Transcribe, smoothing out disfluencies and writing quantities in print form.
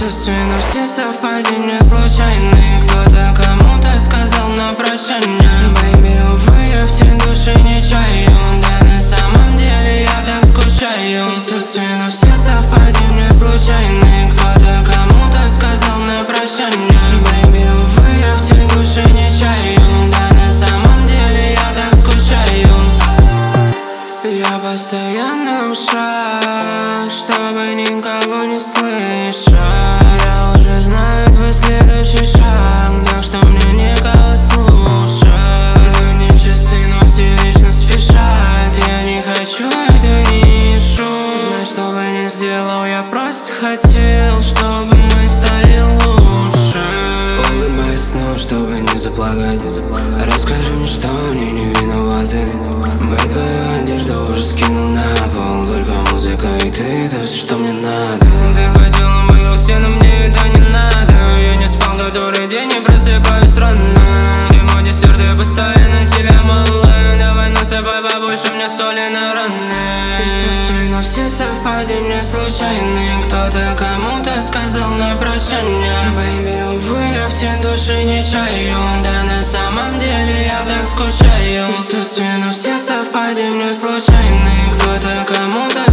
Естественно, все совпадения случайные. Кто-то кому-то сказал на прощание: Бэйби, увы, я в те души не чаю. Да на самом деле я так скучаю. Естественно, все совпадения случайные. Кто-то кому-то сказал на прощание: Бэйби, увы, я в те души не чаю. Да на самом деле я так скучаю. Я постоянно в шаг, чтобы никого не слышать. Я уже знаю твой следующий шаг, так что мне некого слушать. Вы не часы, но все вечно спешат. Я не хочу эту нишу. Знай, что бы ни сделал, я просто хотел, чтобы мы стали лучше. Улыбаясь снова, чтобы не заплакать. Расскажи мне, что они не виноваты. Бэй, твою одежду уже скинул на пол. Только музыка и ты, то все, что мне надо. Ты хотела быть как все, но мне это не надо. Я не спал который день и просыпаюсь рано. Ты мой десерт, я постоянно тебя малаю. Давай насыпай побольше мне соли на раны. Естественно, все совпадения случайные. Кто-то кому-то сказал на прощание: Бэйби, увы, я в те души не чаю. Да на самом деле я так скучаю. Естественно, все совпадения случайные. Кто-то кому-то